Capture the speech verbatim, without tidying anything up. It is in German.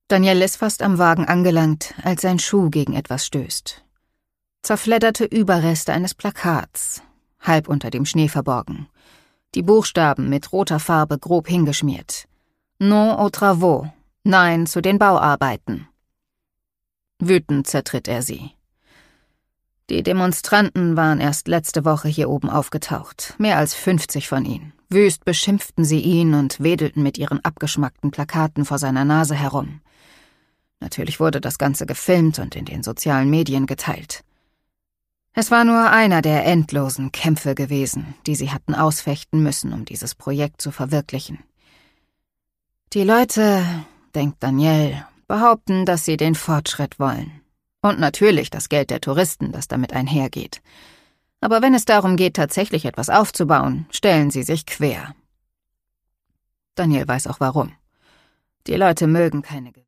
Daniel ist fast am Wagen angelangt, als sein Schuh gegen etwas stößt. Zerfledderte Überreste eines Plakats, halb unter dem Schnee verborgen. Die Buchstaben mit roter Farbe grob hingeschmiert. Non aux travaux, nein zu den Bauarbeiten. Wütend zertritt er sie. Die Demonstranten waren erst letzte Woche hier oben aufgetaucht, mehr als fünfzig von ihnen. Wüst beschimpften sie ihn und wedelten mit ihren abgeschmackten Plakaten vor seiner Nase herum. Natürlich wurde das Ganze gefilmt und in den sozialen Medien geteilt. Es war nur einer der endlosen Kämpfe gewesen, die sie hatten ausfechten müssen, um dieses Projekt zu verwirklichen. Die Leute, denkt Daniel, behaupten, dass sie den Fortschritt wollen. Und natürlich das Geld der Touristen, das damit einhergeht. Aber wenn es darum geht, tatsächlich etwas aufzubauen, stellen sie sich quer. Daniel weiß auch warum. Die Leute mögen keine